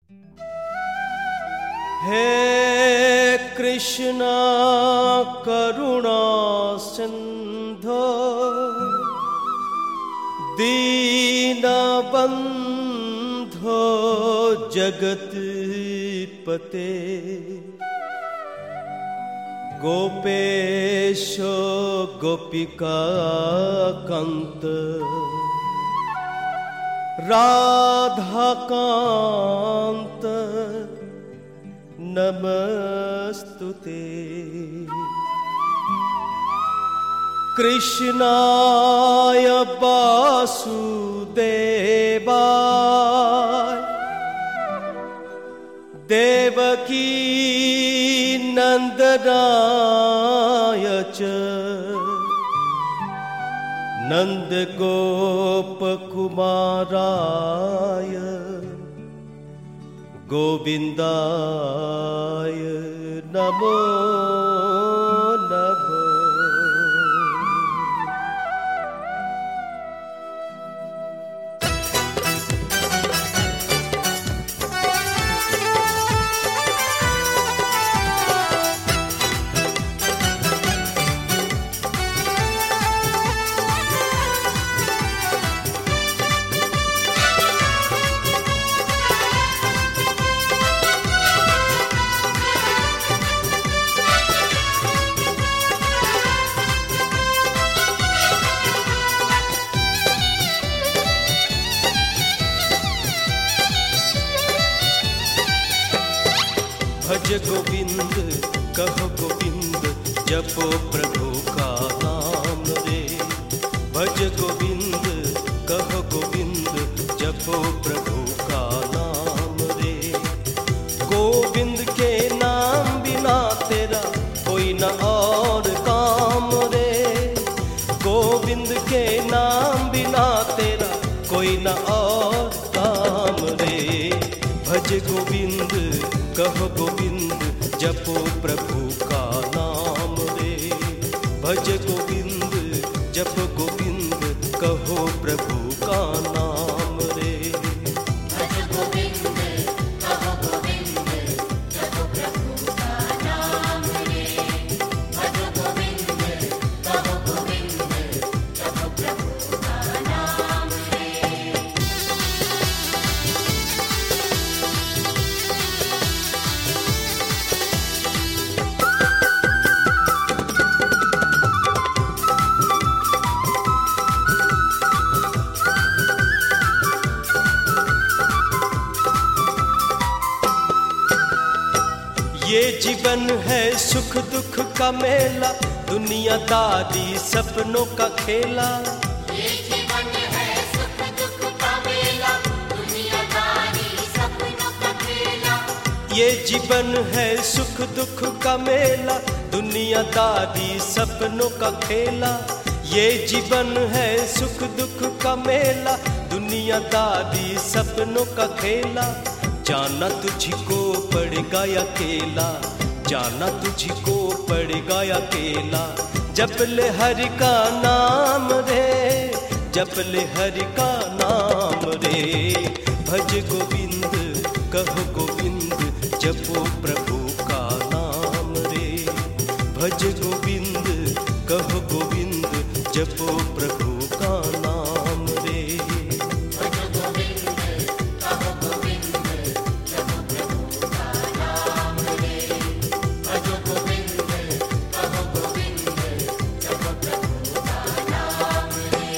हे कृष्णा करुणा सिंधो दीनबंधो जगत्पते गोपेशो गोपिकाकान्त राधाकान्त नमस्तुते। कृष्णाय वासुदेवाय देवकी नंदनाय च नंदगोपकुमाराय गोविंदाय नमो नमः। भज गोविंद कहो गोविंद जपो प्रभु का नाम रे। भज गोविंद कहो गोविंद जपो प्रभु का नाम रे। गोविंद के नाम बिना तेरा कोई न और काम रे। गोविंद के नाम बिना तेरा कोई न और काम रे। भज गोविंद कहो गोविंद जपो प्रभु का नाम रे। भज गोविंद जप गोविंद कहो प्रभु का नाम रे। भज गोविंद कहो गोविंद जपो प्रभु का नाम रे। भज गोविंद कहो गोविंद जपो प्रभु का नाम रे। ये जीवन है सुख दुख का मेला, दुनियादारी सपनों का खेला। ये जीवन है सुख दुख का मेला, दुनियादारी सपनों का खेला। ये जीवन है सुख दुख का मेला, दुनियादारी सपनों का खेला। ये जीवन है सुख दुख का मेला, दुनियादारी सपनों का खेला। जाना तुझको पड़ेगा अकेला, जाना तुझको पड़ेगा अकेला। जप ले हरि का नाम रे, जप ले हरि का नाम रे। भज गोविंद कहो गोविंद जपो प्रभु का नाम रे। भज गोविंद कहो गोविंद जपो प्रभु का नाम रे। भज गोविंद कहो गोविंद जपो प्रभु का नाम रे। भज गोविंद कहो गोविंद जपो प्रभु का नाम रे।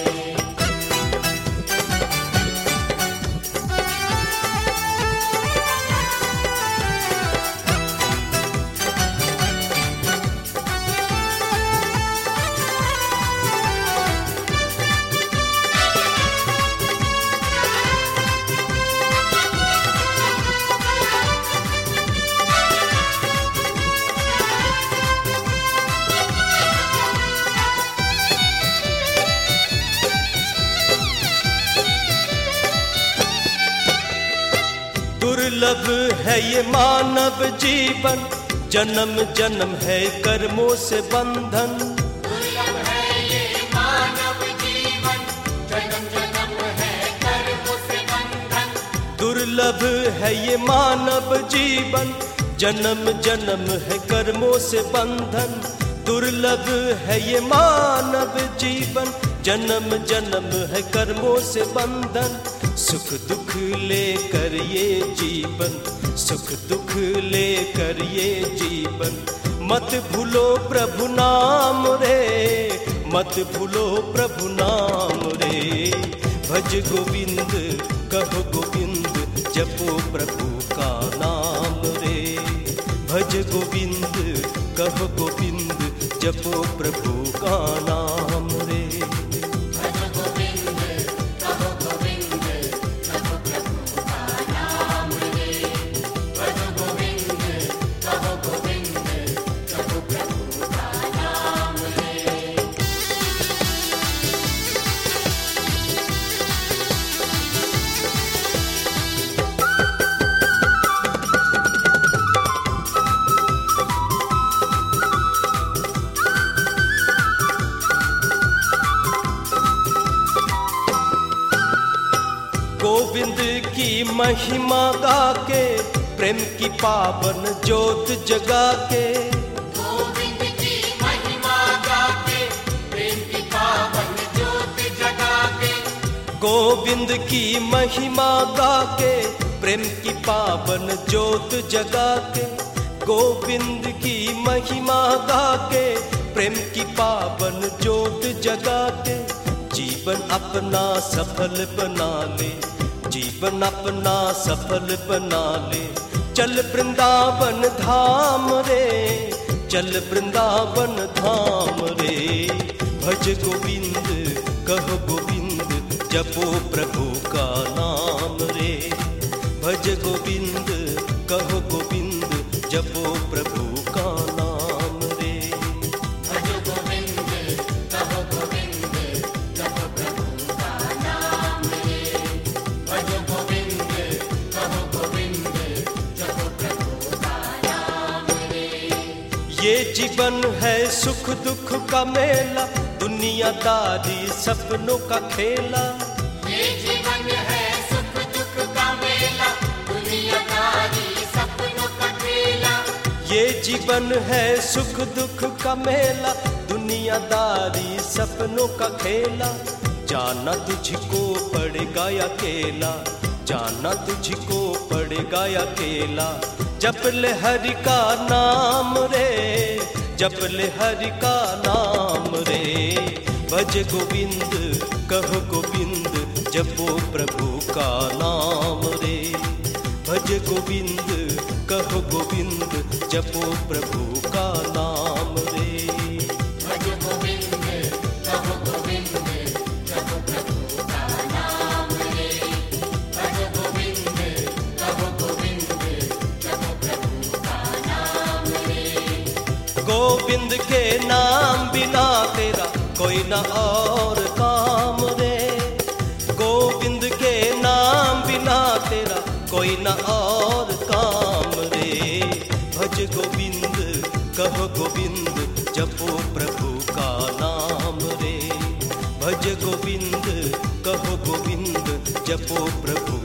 दुर्लभ है ये मानव जीवन, जन्म जन्म है कर्मों से बंधन। दुर्लभ है ये मानव जीवन, जन्म जन्म है कर्मों से बंधन। दुर्लभ है ये मानव जीवन, जन्म जन्म है कर्मों से बंधन। दुर्लभ है ये मानव जीवन, जन्म जन्म है कर्मों से बंधन। सुख दुख लेकर ये जीवन, सुख दुख लेकर ये जीवन। मत भूलो प्रभु नाम रे, मत भूलो प्रभु नाम रे। भज गोविंद कहो गोविंद, जपो प्रभु का नाम रे। भज गोविंद कहो गोविंद, जपो प्रभु का नाम रे। गोविंद की महिमा गा के, प्रेम की पावन ज्योत जगा के। गोविंद की महिमा गा के, प्रेम की पावन ज्योत जगा के। गोविंद की महिमा गा के, प्रेम की पावन ज्योत जगा के। गोविंद की महिमा गा के, प्रेम की पावन ज्योत जगा के। जीवन अपना सफल बना ले, जीवन अपना सफल बना ले। चल वृंदावन धाम रे, चल वृंदावन धाम रे। भज गोविंद कहो गोविंद, जपो प्रभु का नाम रे। भज गोविंद कहो गोविंद, जपो प्रभु का नाम रे। भज गोविंद कहो गोविंद, जपो प्रभु का नाम रे। भज गोविंद कहो गोविंद, जपो प्रभु का नाम रे। ये जीवन है सुख दुख का मेला, दुनियादारी सपनों का खेला। ये जीवन है सुख दुख का मेला, दुनियादारी सपनों का खेला। ये जीवन है सुख दुख का मेला, दुनियादारी सपनों का खेला। जाना तुझको पड़ेगा अकेला, जाना तुझको पड़ेगा अकेला। जप ले हरि का नाम रे, जप ले हरि का नाम रे। भज गोविंद कहो गोविंद, जपो प्रभु का नाम रे। भज गोविंद कहो गोविंद, जपो प्रभु का नाम रे। भज गोविंद कहो गोविंद, जपो प्रभु का नाम रे। भज गोविंद कहो गोविंद, जपो प्रभु का नाम रे। गोविंद के नाम बिना तेरा कोई न और काम रे। गोविंद के नाम बिना तेरा कोई न और काम रे। भज गोविंद कहो गोविंद, जपो प्रभु का नाम रे। भज गोविंद कहो गोविंद, जपो प्रभु